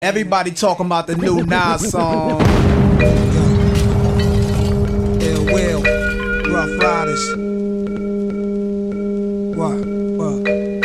Everybody talking about the new Nas song. Ill Will, Rough Riders. What?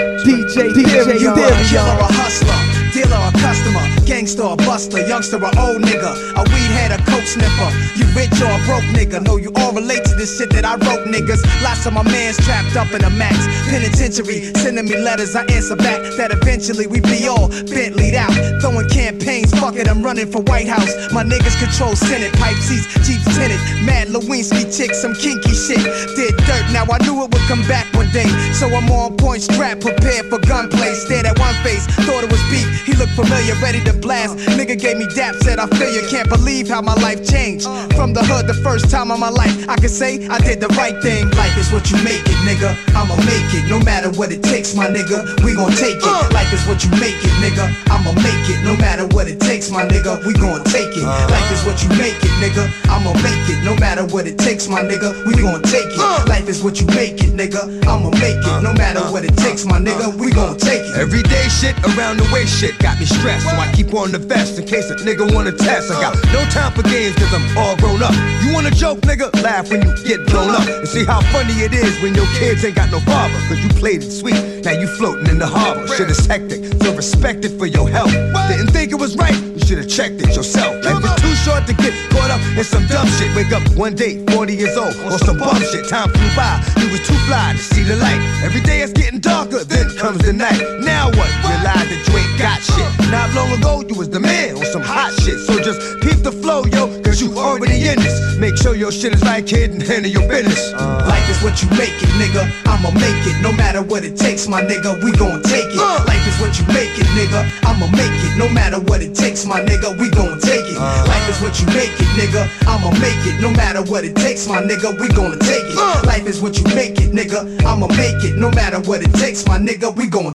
DJ Theory, you there? Killer or hustler, dealer or customer, gangster or buster, youngster or old nigga, a weed head or coke sniffer. You rich or a broke nigga? No, you all relate to this shit that I wrote, niggas. Lots of my mans trapped up in a max penitentiary, sending me letters I answer back. That eventually we be all Bentley'd out, throwing campaigns. Fuck it, I'm running for White House. My niggas control Senate, pipe seats, Jeeps tinted. Mad Lewinsky chicks, some kinky shit. Did dirt, now I knew it would come back one day. So I'm on point, strapped, prepared for gunplay. Stared at one face, thought it was beef. He looked familiar, ready to blast. Nigga gave me dap, said I feel you. Can't believe how my life changed. From the hood, the first time of my life, I can say I did the right thing. Life is what you make it, nigga. I'ma make it, no matter what it takes, my nigga. We gon' take it. Life is what you make it, nigga. I'ma make it, no matter what it takes, my nigga. We gon' take it. Life is what you make it, nigga. I'ma make it, no matter what it takes, my nigga. We gon' take it. Life is what you make it, nigga. I'ma make it, no matter what it takes, my nigga. We gon' take it. Everyday shit, around the way shit got me stressed, so I keep on the vest in case a nigga wanna test. I got no time for games cause I'm all grown up. You wanna joke, nigga? Laugh when you get blown up. And see how funny it is when your kids ain't got no father, cause you played it sweet, now you floating in the harbor. Shit is hectic, so respect it for your health. Didn't think it was right, you should've checked it yourself. Life is too short to get caught up in some dumb shit. Wake up one day, 40 years old, on some bum shit. Time flew by, you was too fly to see the light. Every day it's getting darker, then comes the night. Now what? Realize that you ain't got shit. Not long ago, you was the man on some hot shit. So just peep the flow, yo, cause you already in this. Make sure your shit is right, kid, and handle your business. Life is what you make it, nigga. I'ma make it, no matter what it takes, my nigga. We gon' take it. Life is what you make it, nigga. I'ma make it, no matter what it takes, my nigga. We gon' take it. Life is what you make it, nigga. I'ma make it, no matter what it takes, my nigga. We gonna take it. Life is what you make it, nigga. I'ma make it, no matter what it takes, my nigga. We gon'